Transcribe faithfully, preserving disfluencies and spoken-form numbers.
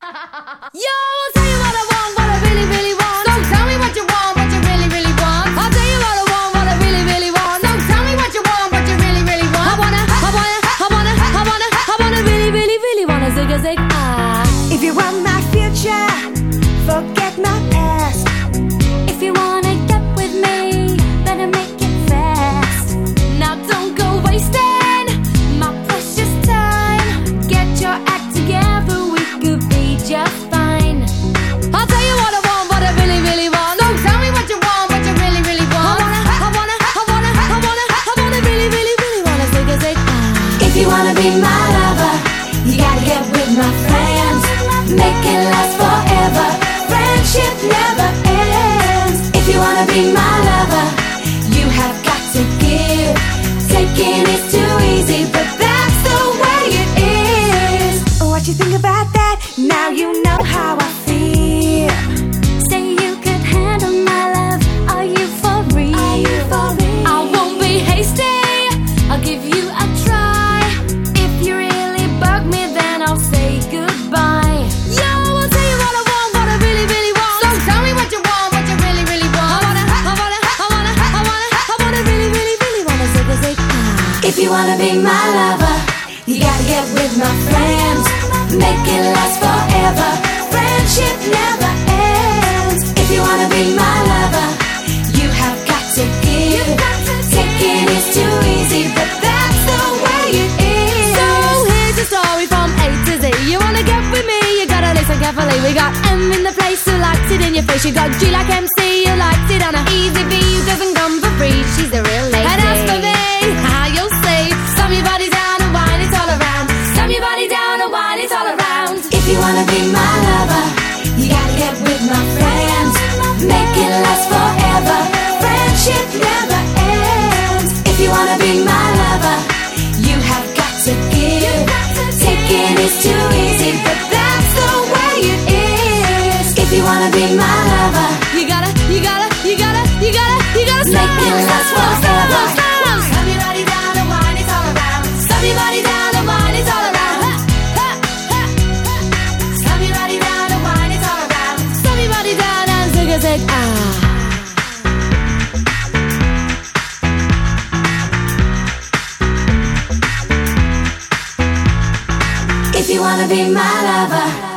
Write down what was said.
Yo, I'll tell you what I want, what I really, really want. So tell me what you want, what you really, really want. I'll tell you what I want, what I really, really want. So tell me what you want, what you really, really want. I wanna, I wanna, I wanna, I wanna, I wanna really, really, really wanna zig a zig ah. If you want my future, forget my past. If you wanna get with me, better make it fast. Now don't go wasting my precious time. Get your act together, we could be just fine. I'll tell you what I want, what I really, really want. So tell me what you want, what you really, really want. I wanna, I wanna, I wanna, I wanna, I wanna really, really, really wanna zig a zig ah. If you wanna be my lover, you gotta get with my friends. Make it last forever. Friendship never ends. If you wanna be my lover, you have got to give. Taking is too easy, but that's the way it is. What you think about that? Now you know how I feel. Say you could handle my love. Are you for real? Are you for real? I won't be hasty. I'll give you a try. If you really bug me, then I'll say goodbye. Yo, I'll tell you what I want, what I really, really want. So tell me what you want, what you really, really want. I wanna, I wanna, I wanna, I wanna, I wanna really, really, really wanna zig a zig ah. If you wanna be my lover, you gotta get with my friends. Make it last forever. Friendship never ends. If you wanna be my lover, you have got to give. Taking is too easy, but that's the way it is. So here's a story from A to Z. You wanna get with me, you gotta listen carefully. We got M in the place who likes it in your face. You got G like M C who likes it on a easy V who doesn't come for free. She's a real lady. And as for me, how you'll see, slam your body down and wine it all around. Slam your body down and wine it all around. If you wanna be my lover, you gotta get with my friends. Make it last forever. Friendship never ends. If you wanna be my lover, you have got to give. Taking is too easy, but that's the way it is. If you wanna be my lover, You gotta, you gotta, you gotta, you gotta, you gotta slam, make it last slam, slam, forever. slam. Slam your body down and wine it all around. Slam your body down and wine it all around. Ha, ha, ha, ha. Slam your body down and wine it all around. Slam your body down and zig a zig ah. If you wanna be my lover,